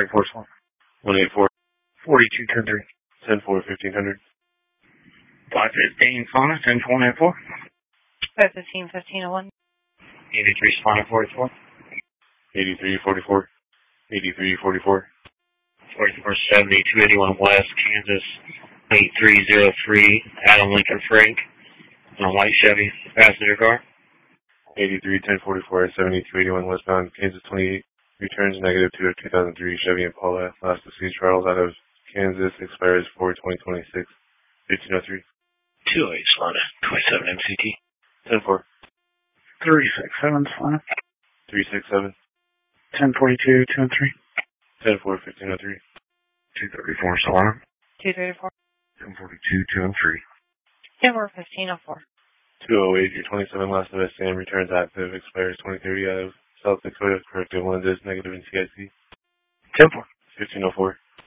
Force 1. 184. 4210-3. 10-4, 1500. 515 Fauna, 10-4-4. 515-1501. 83 Fauna 44. 83-44. 83-44. 4470, 281 West, Kansas, 8303, Adam Lincoln Frank, on a white Chevy passenger car. 83-10-44, 7281 westbound, Kansas 28, returns negative to a 2003 Chevy Impala, last to see trials out of Kansas, expires 4/2026, 1503. 28 Fauna, 27 MCT. 10-4. 367 Fauna. 367. 1042, 203. 10-4, 1503. 234 Solana. 234. 1042, 203. 10-4-1504. 208, your 27 last of SAM, returns active, expires 2030 out of South Dakota, corrective lenses, negative in CIC. 10-4. 1504.